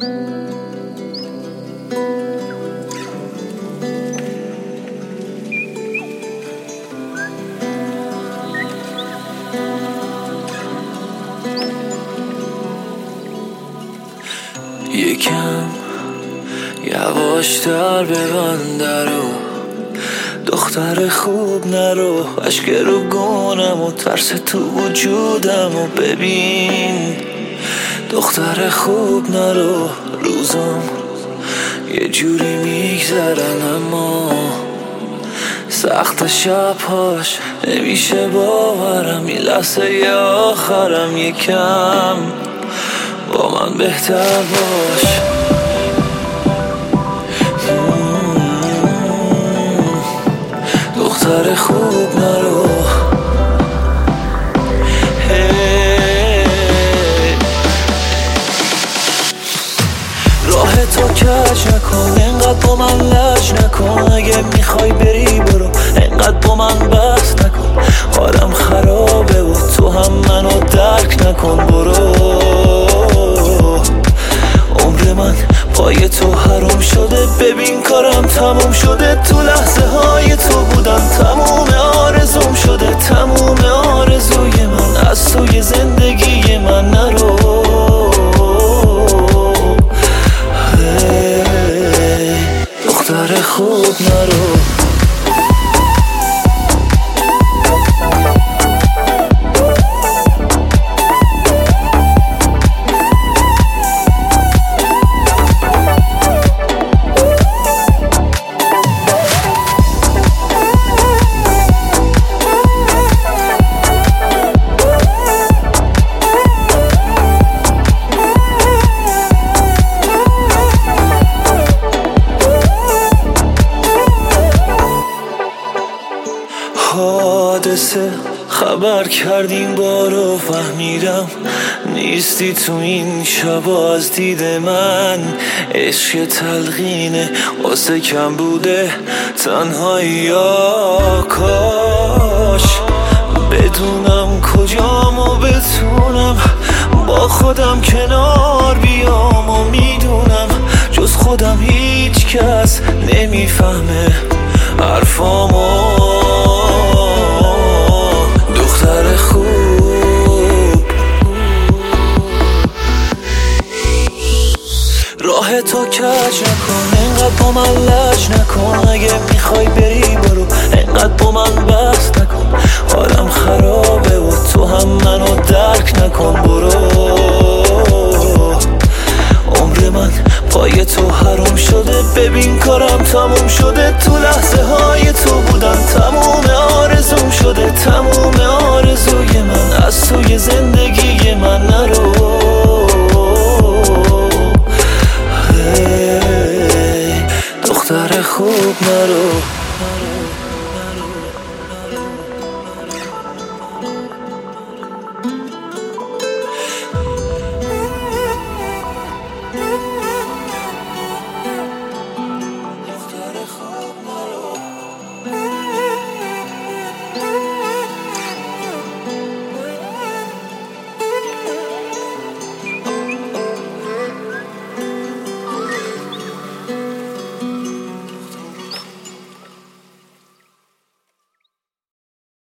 یکم یواشتر ببند رو، دختر خوب نرو، اشک رو گونم و ترس تو وجودم و ببین. دختر خوب نرو، روزم یه جوری میگذرن اما سخت شبهاش نمیشه باورم. این لحظه آخرم، یکم با من بهتر باش. دختر خوب نرو، راه تو کج نکن، انقدر با من لج نکن. اگه میخوای بری برو، انقدر با من بحث نکن. حالم خرابه و تو هم منو درک نکن. برو، عمر من پای تو حرام شده. ببین کارم تموم شده، تو لحظه های تو بودم. تموم آرزوم شده، تموم آرزوی من از توی زندگی من. نرو، دختر خوب نرو. حادثه خبر کردیم بارو، فهمیدم نیستی تو این شبا از دید من. عشق تلقینه واسه کم بوده تنهایی. کاش بدونم کجام و بتونم با خودم کنار بیام. و میدونم جز خودم هیچ کس نمیفهمه حرفامو. دختر خوب، راه تو کج نکن، انقدر با من لج نکن. اگه میخوای بری برو، انقدر با من بحث نکن. حالم خرابه و تو هم منو درک نکن. برو، عمر من پای تو حرام شده. ببین کارم تموم شده، تو لحظه های تو بودم. تموم آرزوم شده، تموم آرزوی من از توی زندگی من. نرو، دختر خوب نرو.